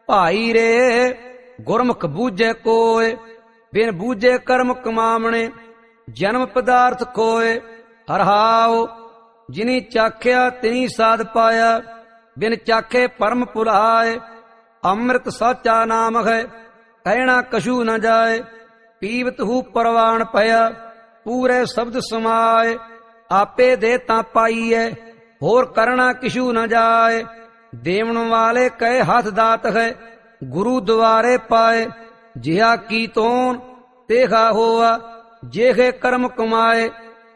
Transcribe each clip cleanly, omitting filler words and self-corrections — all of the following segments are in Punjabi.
ਭਾਈ ਰੇ ਗੁਰਮੁਖ ਬੂਝੇ ਕੋਏ, ਬਿਨ ਬੂਝੇ ਕਰਮ ਕਮਾਵਣੇ, ਜਨਮ ਪਦਾਰਥ ਕੋਏ। ਹਰਹਾਉ ਜਿਨੀ ਚਾਖਿਆ ਤਿਨੀ ਸਾਧ ਪਾਇਆ, ਬਿਨ ਚਾਖੇ ਪਰਮ ਭੁਲਾਏ। ਅੰਮ੍ਰਿਤ ਸਾਚਾ ਨਾਮ ਹੈ, ਕਹਿਣਾ ਕਛੂ ਨ ਜਾਏ। ਪੀਵਤ ਹੂ ਪਰਵਾਨ ਪਿਆ, ਪੂਰੇ ਸ਼ਬਦ ਸਮਾਏ। ਆਪੇ ਦੇ ਤਾਂ ਪਾਈਐ, ਹੋਰ ਕਰਨਾ ਕਿਛੂ ਨ ਜਾਏ। ਦੇਵਣ ਵਾਲੇ ਕਹੇ ਹੱਥ ਦਾਤ ਹੈ, ਗੁਰੂ ਦੁਆਰੇ ਪਾਏ। ਜਿਹਾ ਕੀ ਤੋਨ ਤੇਹਾ ਹੋਆ, ਜਿਹੇ ਕਰਮ ਕਮਾਏ।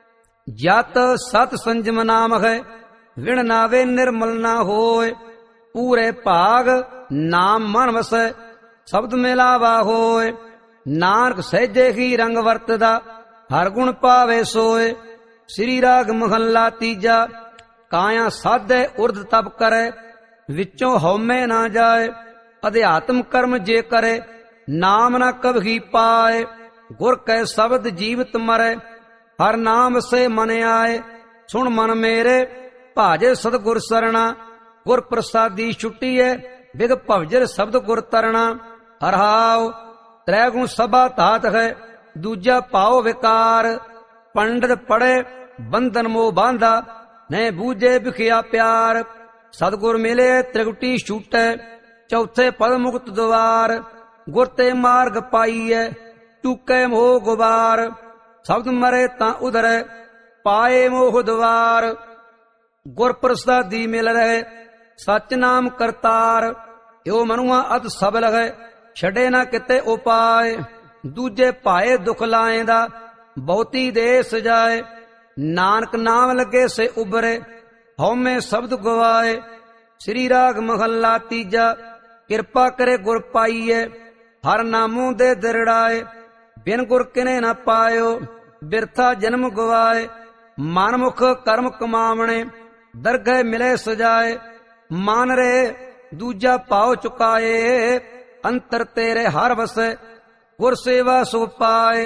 ਜਤ ਸਤ ਸੰਜਮ ਨਾਮ ਹੈ, ਵਿਣ ਨਾਵੇ ਨਿਰਮਲ ਨਾ ਹੋਏ। ਪੂਰੇ ਭਾਗ ਨਾਮ ਮਨ ਵਸੈ, ਸ਼ਬਦ ਮਿਲਾਵਾ ਹੋਏ। ਨਾਨਕ ਸਹਿਜੇ ਹੀ ਰੰਗ ਵਰਤਦਾ, ਹਰ ਗੁਣ ਪਾਵੇ ਸੋਏ। ਸ੍ਰੀ ਰਾਗ ਮਹੱਲਾ ਤੀਜਾ। ਕਾਇਆ ਸਾਧੇ ਉਰਧ ਤਪ ਕਰੇ, ਵਿੱਚੋਂ ਹਉਮੈ ਨਾ ਜਾਏ। ਅਧਿਆਤਮ ਕਰਮ ਜੇ ਕਰੇ, ਨਾਮ ਨਾ ਕਬਹੀ ਪਾਏ। ਗੁਰ ਕੈ ਸ਼ਬਦ ਜੀਵਤ ਮਰੈ, ਹਰ ਨਾਮ ਸੇ ਮਨ ਆਏ। ਸੁਣ ਮਨ ਮੇਰੇ, ਭਾਜੇ ਸਤਿਗੁਰ ਸਰਣਾ। ਗੁਰ ਪ੍ਰਸਾਦੀ ਛੁੱਟੀਐ, ਬਿਗ ਭਵਜਰ ਸ਼ਬਦ ਗੁਰ ਤਰਣਾ। ਹਰਹਾਉ ਤ੍ਰੈ ਗੁਣ ਸਭਾ ਧਾਤ ਹੈ, ਦੂਜਾ ਭਾਉ ਵਿਕਾਰ। ਪੰਡਤ ਪੜੇ ਬੰਧਨ ਮੋਹ ਬਾਂਧਾ, ਨੈ ਬੂਝੇ ਵਿਖਿਆ ਪਿਆਰ। ਸਤਿਗੁਰ ਮਿਲੇ ਤ੍ਰਿਗੁਟੀ ਛੂਟੈ, ਚੌਥੇ ਪਦ ਮੁਕਤ ਦੁਆਰ। ਗੁਰ ਤੇ ਮਾਰਗ ਪਾਈਐ, ਚੁਕੈ ਮੋਹ ਗੁਬਾਰ। ਸ਼ਬਦ ਮਰੇ ਤਾਂ ਉਧਰੈ, ਪਾਏ ਮੋਹ ਦੁਆਰ। ਗੁਰ ਪ੍ਰਸਾਦੀ ਮਿਲ ਰਹੇ, ਸਚ ਨਾਮ ਕਰਤਾਰ। ਏਉ ਮਨੁਆ ਅਤ ਸਬਲ ਹੈ, ਛੱਡੇ ਨਾ ਕਿਤੇ ਉਪਾਏ। ਦੂਜੇ ਭਾਏ ਦੁਖ ਲਾਏਂਦਾ, ਬਹੁਤੀ ਦੇ ਸਜਾਏ। ਨਾਨਕ ਨਾਮ ਲੱਗੇ ਸੇ ਉਬਰੇ, ਹਉਮੈ ਸ਼ਬਦ ਗਵਾਏ। ਸ੍ਰੀ ਰਾਗ ਮਹੱਲਾ ਤੀਜਾ। ਕਿਰਪਾ ਕਰੇ ਗੁਰ ਪਾਈਐ, ਹਰ ਨਾਮੋਂ ਦੇ ਦਿਰੜਾਏ। ਬਿਨ ਗੁਰ ਕਿਨੇ ਨਾ ਪਾਇਓ, ਬਿਰਥਾ ਜਨਮ ਗਵਾਏ। ਮਨਮੁਖ ਕਰਮ ਕਮਾਵਣੇ, ਦਰਗਹਿ ਮਿਲੇ ਸਜਾਏ। ਮਨ ਰੇ ਦੂਜਾ ਭਾਉ ਚੁਕਾਏ, ਅੰਤਰ ਤੇਰੇ ਹਰ ਵਸੈ। ਗੁਰ ਸੇਵਾ ਸੁਖ ਪਾਏ।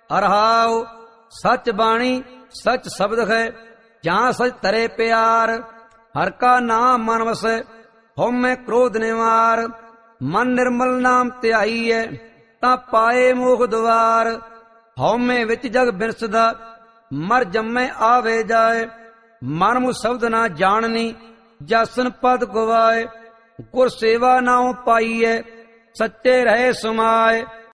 ਹਰਹਾਉ ਸਚ ਬਾਣੀ ਸਚ ਸ਼ਬਦ ਹੈ, ਜਾਂ ਸਚ ਤਰੇ ਪਿਆਰ। ਹਰ ਕਾ ਨਾਮ ਮਨ ਵਸੈ, ਹਉਮੈ ਕ੍ਰੋਧ ਨਿਵਾਰ। ਮਨ ਨਿਰਮਲ ਨਾਮ ਧਿਆਈਐ, ਤਾਂ ਪਾਏ ਮੋਖ ਦੁਆਰ। ਹਉਮੈ ਵਿੱਚ ਜਗ ਬਿਨਸਦਾ, ਮਰ ਜੰਮੈ ਆਵੇ ਜਾਏ। ਮਨ ਮੁ ਸ਼ਬਦ ਨਾ ਜਾਣਨੀ, ਜਾਸਨ ਪਦ ਗਵਾਏ। ਗੁਰ ਸੇਵਾ ਨਾਉ ਪਾਈਐ, ਸੱਚੇ ਰਹੇ ਸਮਾਏ।